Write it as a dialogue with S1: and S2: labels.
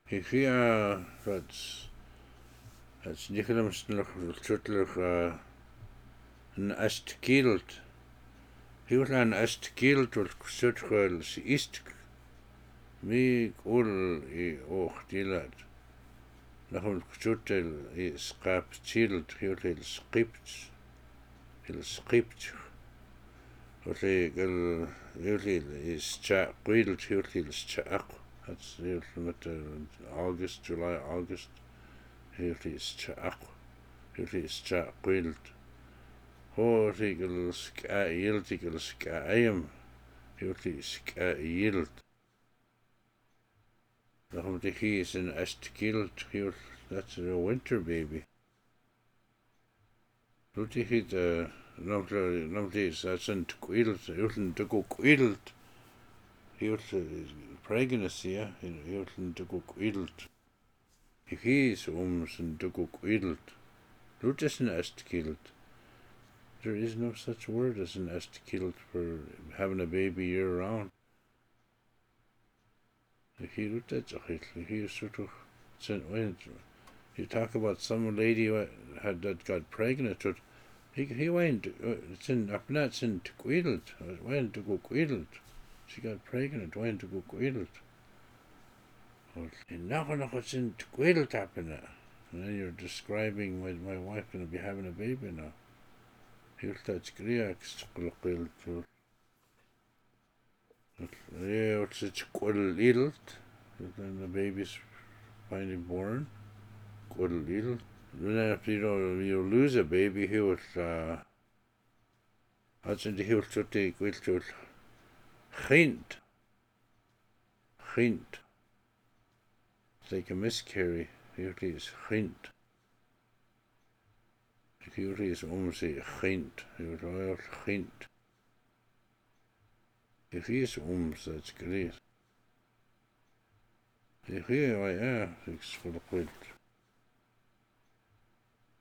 S1: that's Nicholas Trutler an astkilt. He was an astkilt was Sutchels East. Me ul I och dilat. Nachum Sutel I skap tilt, he was il script. He is chat quilt, he was chat. That's August, July, August. He is chat. He is chat quilt. Ho he ska yield, he ska ayam. He ska yield. Nachum he is an astkilt, that's a winter baby. Luti he that's an quilt, he was to go quilt. He was pregnancy, yeah, he was to go quilt. He is to go quilt. Luti is an astkilt. There is no such word as an astkilt for having a baby year round. He is sort of you talk about some lady that got pregnant. He went. It's in Quilt. Went to go Quilt. She got pregnant. Went to go Quilt. And now it's in Quilt happening. And then you're describing my wife going to be having a baby now. That's Griak Quilt. Yeah, it's Quilt. Then the baby's finally born. Quilt. Then if you lose a baby, he was that's in the hill to take with to hint. It's like a miscarry. Here it is hint. Here it is say hint. Here it is hint. If he is that's great. Here I am, it's for the quilt.